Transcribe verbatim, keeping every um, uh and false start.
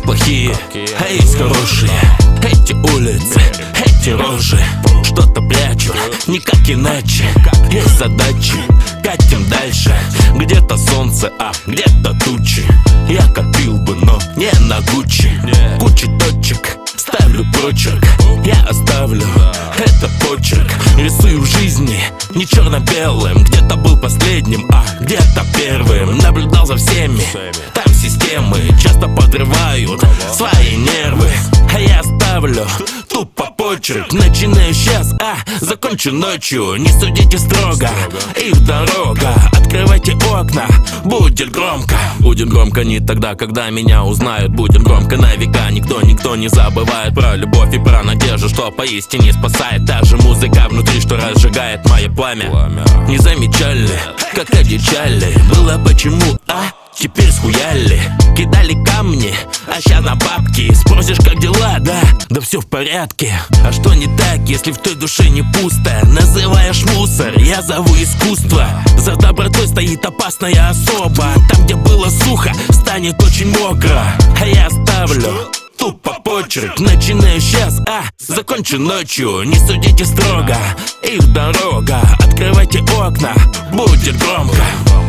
плохие, а есть хорошие. Эти улицы, эти рожи что-то прячут, никак иначе. Есть задачи, катим дальше. Где-то солнце, а где-то тучи. Я копил бы, но не на Гуччи. Куча точек, ставлю прочерк. Я оставлю это почерк. Рисую в жизни не черно-белым. Где-то был последним, а где-то первым. Наблюдал за всеми, там системы часто подрывают свои нервы. А я оставлю тупо почерк. Начинаю сейчас, а закончу ночью. Не судите строго, их дорога. Открывайте окна, будет громко. Будет громко не тогда, когда меня узнают. Будет громко на века. Никто, никто не забывает про любовь и про надежду, что поистине спасает. Та же музыка внутри, что разжигает мое пламя. Не замечали, как одичали. Было почему, а? Теперь схуяли, кидали камни, а ща на бабки. Спросишь, как дела, да? Да все в порядке. А что не так, если в той душе не пусто? Называешь мусор, я зову искусство. За добротой стоит опасная особа. Там, где было сухо, станет очень мокро. А я оставлю тупо почерк. Начинаю сейчас, а закончу ночью. Не судите строго, их дорога. Открывайте окна, будет громко.